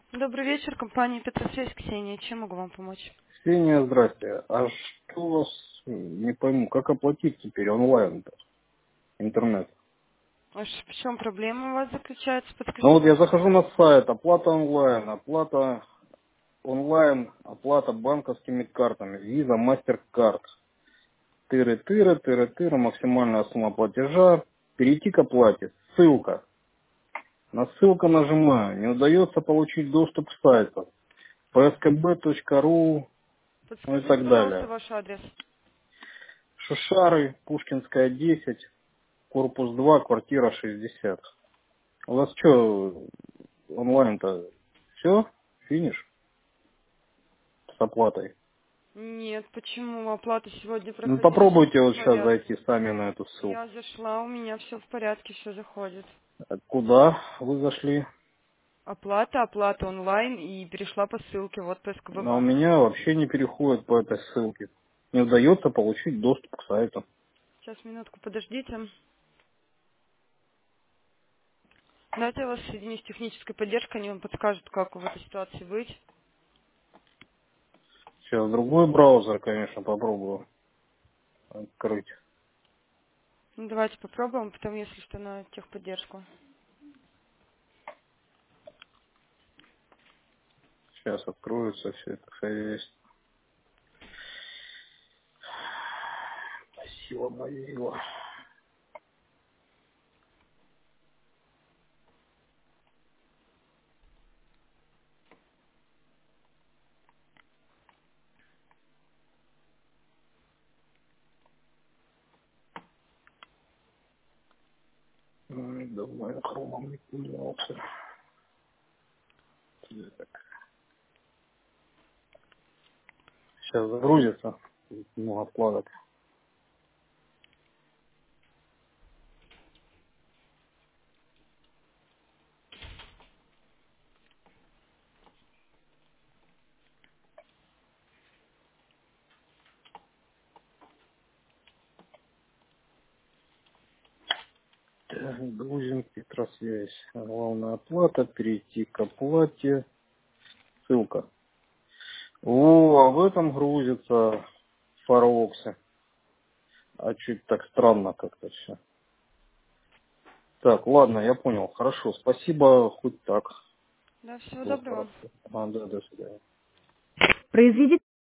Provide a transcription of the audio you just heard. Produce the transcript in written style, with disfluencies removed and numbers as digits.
Добрый вечер, компания Петросвязь, Ксения. Чем могу вам помочь? Ксения, здрасте. А что у вас, не пойму, как оплатить теперь онлайн-то, интернет? В чем проблема у вас заключается? Ну Подскажите, вот я пожалуйста. захожу на сайт, оплата банковскими картами, виза, MasterCard, тыры-тыры, максимальная сумма платежа, перейти к оплате, ссылка. На ссылку нажимаю, не удается получить доступ к сайту, pskb.ru, ну и Подскажите, так пожалуйста, далее. ваш адрес. Шушары, Пушкинская, 10, корпус 2, квартира 60. У вас что, онлайн-то все? Финиш с оплатой? Нет, почему? Оплата сегодня Ну проходила, попробуйте все в вот сейчас порядке. зайти сами на эту ссылку. Я зашла, у меня все в порядке, все заходит. А куда вы зашли? Оплата онлайн и перешла по ссылке, вот по СКБ А у банк. меня вообще не переходит по этой ссылке. Не удается получить доступ к сайту. Сейчас, минутку, подождите. Давайте я вас соединю с технической поддержкой, они вам подскажут, как в этой ситуации быть. Сейчас другой браузер, конечно, попробую открыть. Ну, давайте попробуем, потом, если что, на техподдержку. Сейчас откроется все это хозяйство. Спасибо, Мазила. Ой, давно я хромом не пользовался. Так, сейчас загрузится. Много вкладок. Так, грузим Петросвязь. Главная оплата, перейти к оплате. Ссылка. О, а в этом грузится в Фаровоксе. А чуть так странно как-то все. Так, ладно, я понял. Хорошо, спасибо, хоть так. Да, всего Было доброго. хорошо. Да, до свидания. Произведите